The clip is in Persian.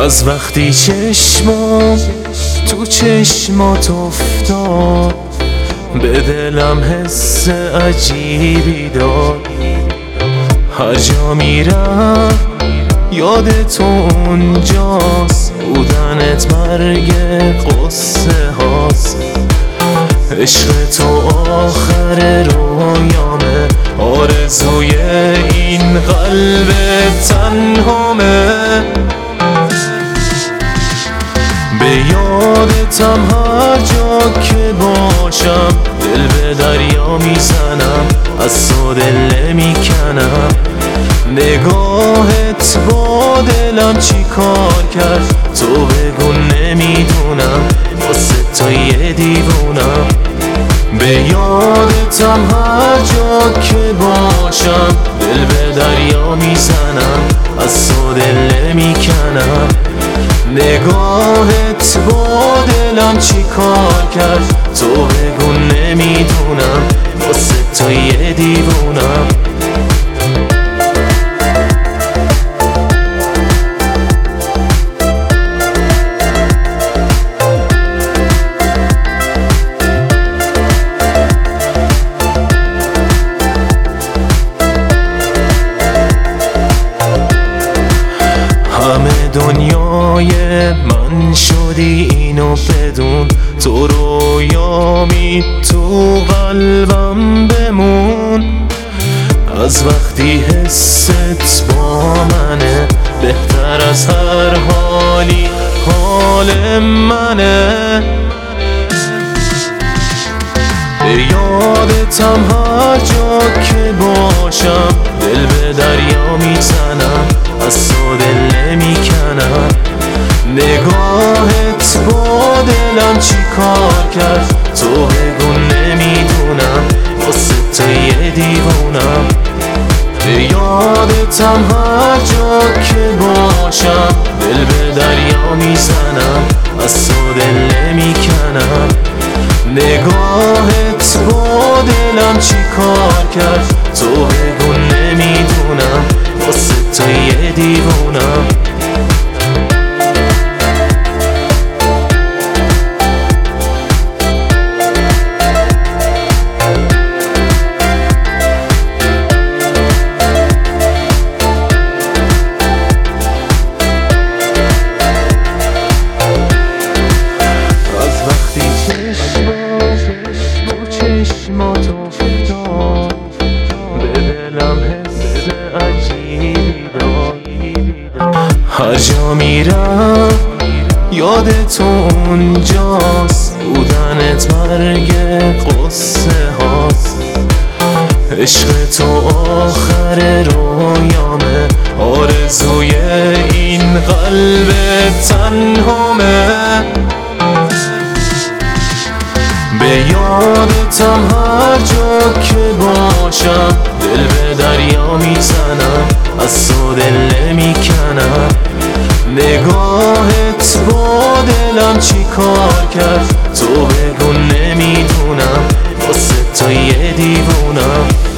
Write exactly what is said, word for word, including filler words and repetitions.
از وقتی چشمام تو چشمات افتاد به دلم حس عجیبی داد. هر جا میرم یاد تو اونجاست، بودنت مرگ قصه هاست. عشق تو آخر رویامه، آرزوی این قلب تنهامه. به یادتم هر جا که باشم، دل به دریا میزنم، از تو دل میکنم. نگاهت با دلم چی کار کرد، تو بگو نمیدونم، واسه تو یه دیوونم. به یادتم هر جا که باشم، دل به دریا میزنم، از تو دل میکنم. نگاهت با دلم چی کار کرد، تو بگو نمیدونم، واسه تو یه دیوونم. همه دنیای من شدی اینو بدون، تو رویامی تو قلبم بمون. از وقتی حست با منه، بهتر از هر حالی حال منه. به یادتم هر جا که باشم، دل به دریا میزنم، از تو دل نمیکنم. نگاهت با دلم چی کار کرد، تو بگو نمیدونم، واسه تو یه دیوونم. به یادتم هر جا که باشم، دل به دریا میزنم، از تو دل نمیکنم. نگاهت با دلم چی کار کرد، تو بگو نمیدونم، واسه تو یه دیوونم. چشمات افتاد به دلم حس عجیبی داد. هر جا میرم یاد تو اونجاست، بودنت مرگ قصه هاست. عشق تو آخر رویامه، آرزوی این قلب تنهامه. به یادتم هر جا که باشم، دل به دریا میزنم، از تو دل نمیکنم. نگاهت با دلم چی کار کرد، تو بگو نمیدونم، واسه تو یه دیوونم.